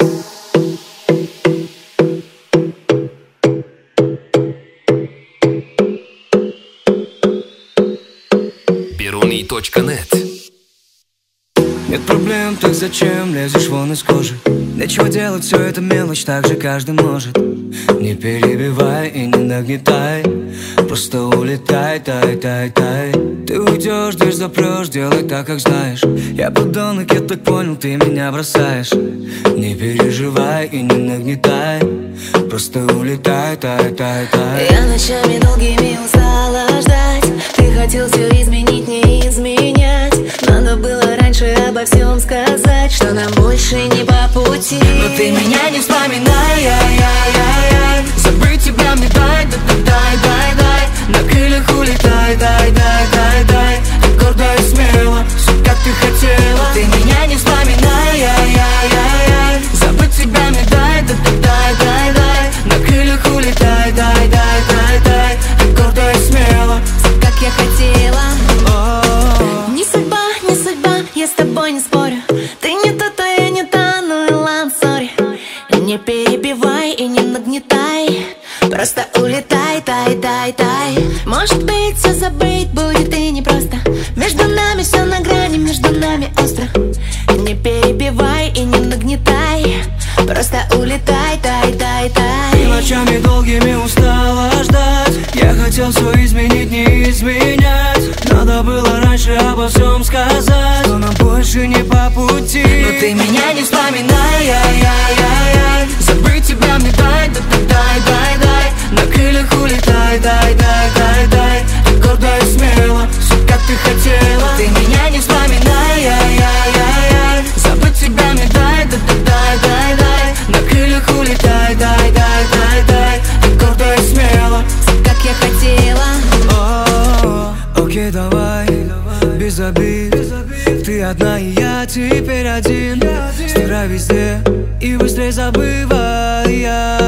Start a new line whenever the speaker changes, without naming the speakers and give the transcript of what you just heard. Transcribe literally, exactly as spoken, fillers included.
Biruni точка нет.
Нет проблем, так зачем лезешь вон из кожи? Нечего делать, все это мелочь, так же каждый может. Не перебивай и не нагнетай, просто улетай, тай, тай, тай. Ты уйдешь, дверь запрешь, делай так, как знаешь. Я подонок, я так понял, ты меня бросаешь. Не переживай и не нагнетай, просто улетай, тай, тай, тай.
Я ночами долгими устала ждать. Ты хотел все изменить, не изменять. Надо было раньше обо всем сказать, что нам больше не по пути.
Но ты меня не вспоминай, ай, ай, ай, ай. Забыть тебя мне дай, да, да, дай, дай, дай. На крыльях улетай, дай, дай, дай, дай. Ты гордо и смело, все как ты хотела. Но ты меня не вспоминай, ай, ай, ай, ай. Забыть тебя мне дай, да, да, дай, дай, дай. На крыльях улетай, дай, дай, дай, дай. Ты гордо и смело,
все как я хотела. Не судьба, не судьба, я с тобой не спорю. Ты не та, то я не та, ну и ладно, сори. Не перебивай и не нагнетай, просто улетай, тай, тай, тай. Может быть, все забыть будет и непросто. Между нами все на грани, между нами остро. Не перебивай и не нагнетай, просто улетай, тай, тай, тай.
Ты ночами долгими устала ждать. Я хотел все изменить, не изменять. Надо было раньше обо всем сказать, что нам больше не по пути. Но ты меня не вспоминай, ай, ай, ай, ай. Забыть тебя мне дай, да, да, дай, дай, дай. На крыльях улетай, дай, дай, дай, дай. Ты гордо и смело, все как ты хотела. Ты меня не вспоминай, ай, ай, ай, ай. Забыть тебя мне дай, да, да, дай, дай, дай. На крыльях улетай, дай, дай, дай, дай. Ты гордо и смело,
все как я хотела.
Окей, давай, без обид. Ты одна и я теперь один. Стирай везде и быстрее забывай.